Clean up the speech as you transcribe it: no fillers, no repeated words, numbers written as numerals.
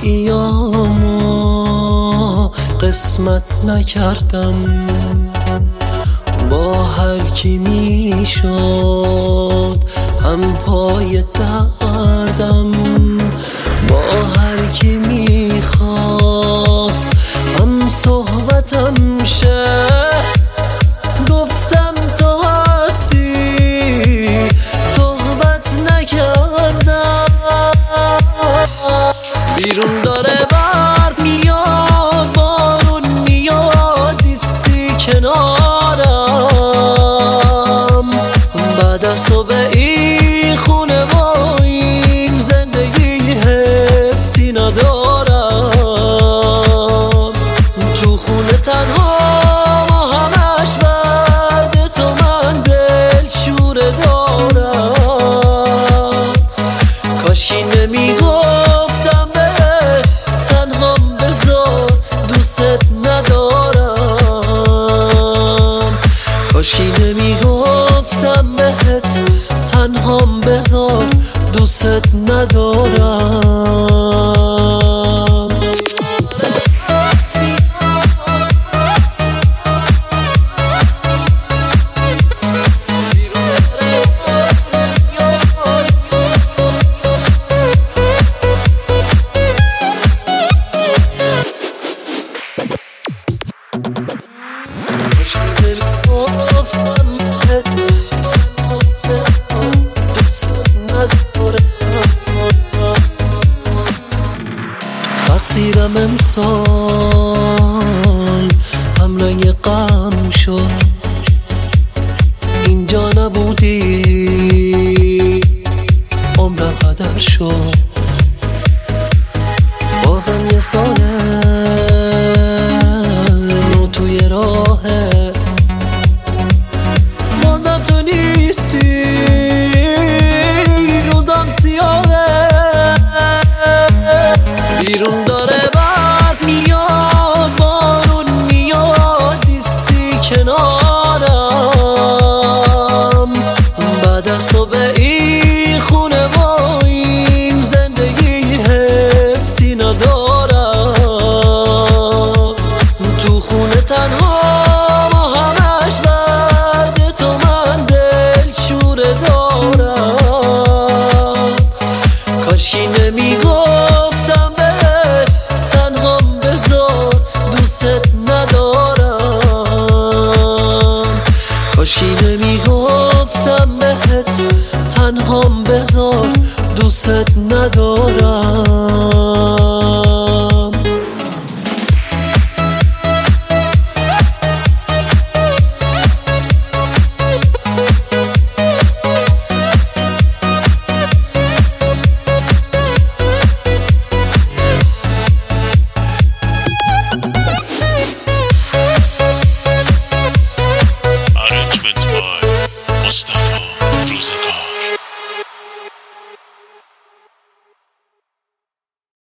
ایامو قسمت نکردم، با هر کی میشد هم پای دردم، با هر کی میخواست هم صحبتم شه. گفتم تو هستی صحبت نکردم. بیرون داره برف میاد، بارون میاد، ایستی کنارم. بعد از تو به این خونه و این زندگی حسی ندارم. تو خونه تنها و همش بعد تو من دل شوره دارم. کاشی نمیگفتم به تنهام بذار دوست ندارم. کاشی نمیگفتم بهت تنهام بذار دوست ندارم. تقدیرم امسال هم رنگ غم شد، اینجا نبودی عمرم هدر شد. بازم یه ساله نو توی راهه، بازم تو نیستی روزم سیاهه. بیرون داره برف میاد، بارون میاد، ایستی کنارم. بعد از تو به این خونه و این زندگی حسی ندارم. تو خونه تنها و همش بعد تو من دل شوره دارم. کاشی نمیگفتم بهت تنهام بذار دوست ندارم. کاشی نمیگفتم بهت تنهام بذار دوست ندارم.